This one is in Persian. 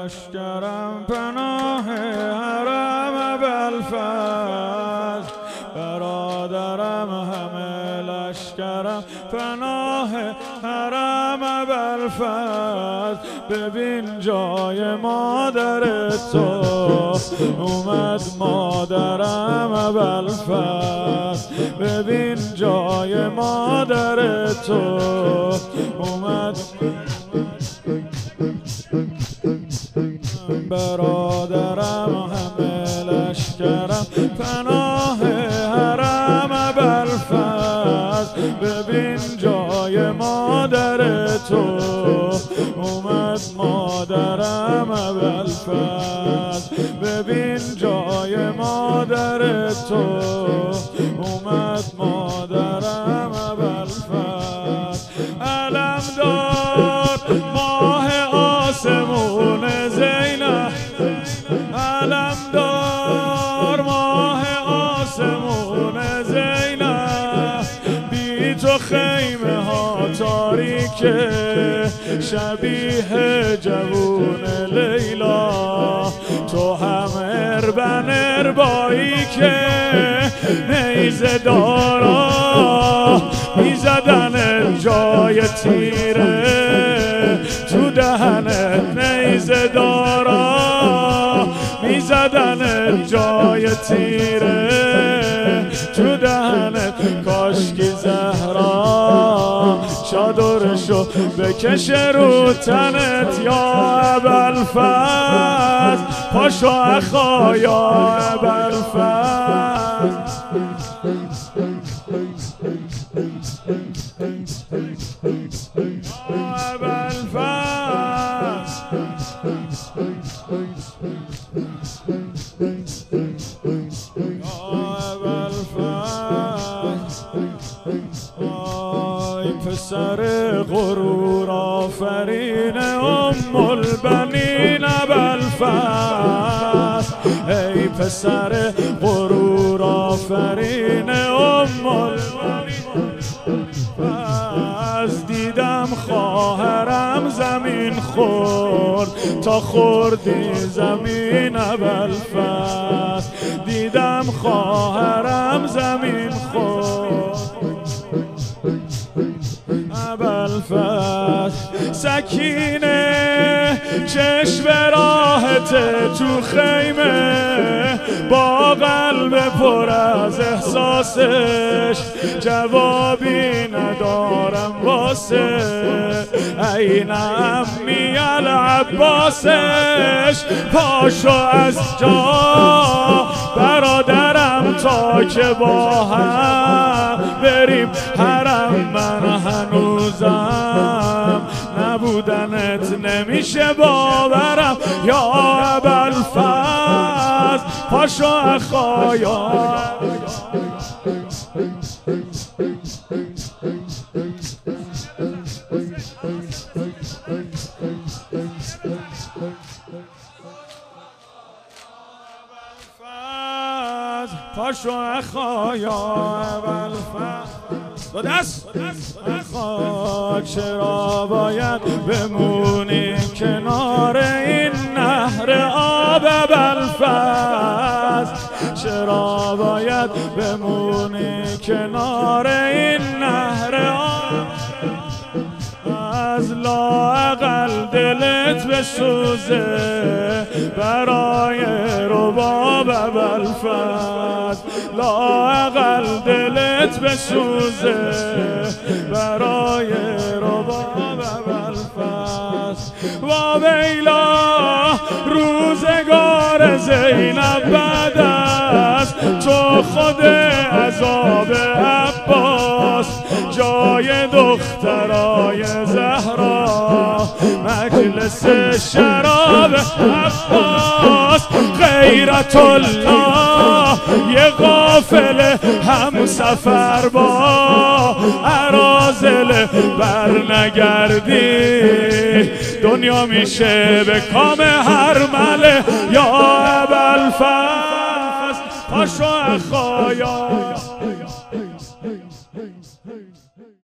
لشکرم پناه حرم ابوالفضل، برادرم همه لشکرم پناه حرم ابوالفضل. ببین جای مادر تو اومد مادرم ابوالفضل، ببین جای مادر تو اومد. برادرم همه لشکرم پناه حرم ابوالفضل، ببین جای مادر تو اومد مادرم ابوالفضل، ببین جای مادر تو اومد مادرم ابوالفضل. علمدار ماه آسمون زینب، علمدار ماه آسمون زینب، بی تو خیمه ها تاریکه شبیه جوون لیلا. تو هم اربن اربایی که نیزه دارا میزدن جای تیره تو دهنت، نیزه دارا میزدن جای تیره تو دهنت. کاشکی زهرا چادرشو بکشه رو تنت یا ابوالفضل، پاشو اخا یا ابوالفضل. آی پسر غرور آفرین ام البنین ابوالفضل، ای پسر غرور آفرین ام البنین. دیدم خواهرم زمین خورد تا خوردی زمین ابوالفضل، دیدم خواهرم زمین خورد ابوالفضل. سکینه چشم راحت تو خیمه با قلب پر از احساسش، جوابی ندارم واسه عین عمی العباسش. پاشو از جا برادرم تا که با هم بریم حرم، من هنوزم نبودنت نمیشه باورم یا ابوالفضل، پاشو اخایا. پاشو اخایا ابوالفضل. دو دست اخا چرا باید بمونی کنار این نهر آب ابوالفضل، چرا باید بمونی کنار این نهر آب؟ از لااقل دلت بسوزه برای رباب ابوالفضل، لااقل دلت بسوزه برای رباب ابوالفضل. و ویلا روزگار زینب بعد از تو خود عذاب عباس، جای دخترای زهرا مجلس شراب عباس. غیرت الله یه قافله هم سفر با اراذل برنگردی، دنیا میشه به کام هر مله یا ابوالفضل، پاشو اخایا.